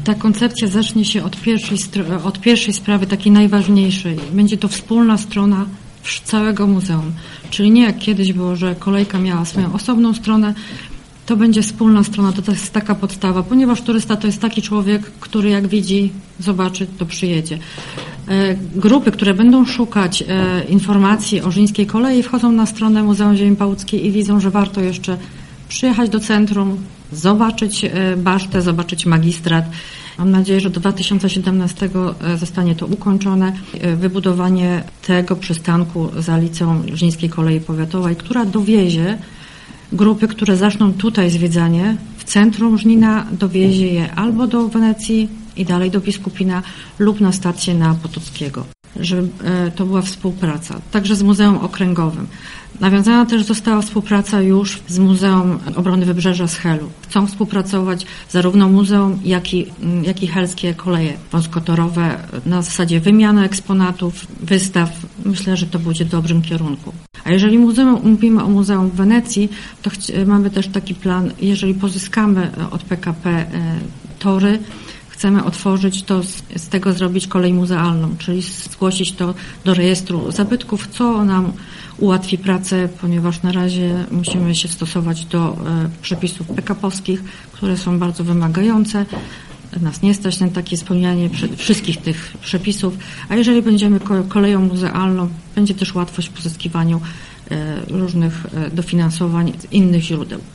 Ta koncepcja zacznie się od pierwszej sprawy, takiej najważniejszej. Będzie to wspólna strona całego muzeum. Czyli nie jak kiedyś było, że kolejka miała swoją osobną stronę, to będzie wspólna strona, to jest taka podstawa, ponieważ turysta to jest taki człowiek, który jak widzi, zobaczy, to przyjedzie. Grupy, które będą szukać informacji o Żnińskiej Kolei, wchodzą na stronę Muzeum Ziemi Pałuckiej i widzą, że warto jeszcze przyjechać do centrum, zobaczyć basztę, zobaczyć magistrat. Mam nadzieję, że do 2017 zostanie to ukończone. Wybudowanie tego przystanku za Liceum Żnińskiej Kolei Powiatowej, która dowiezie grupy, które zaczną tutaj zwiedzanie w centrum Żnina, dowiezie je albo do Wenecji i dalej do Biskupina lub na stację na Potockiego, żeby to była współpraca. Także z Muzeum Okręgowym. Nawiązana też została współpraca już z Muzeum Obrony Wybrzeża z Helu. Chcą współpracować zarówno muzeum, jak i helskie koleje wąskotorowe na zasadzie wymiany eksponatów, wystaw. Myślę, że to będzie w dobrym kierunku. A jeżeli mówimy o Muzeum w Wenecji, to mamy też taki plan, jeżeli pozyskamy od PKP tory, chcemy otworzyć to, z tego zrobić kolej muzealną, czyli zgłosić to do rejestru zabytków, co nam ułatwi pracę, ponieważ na razie musimy się stosować do przepisów PKP-owskich, które są bardzo wymagające. Nas nie stać na takie spełnianie wszystkich tych przepisów, a jeżeli będziemy koleją muzealną, będzie też łatwość w pozyskiwaniu różnych dofinansowań z innych źródeł.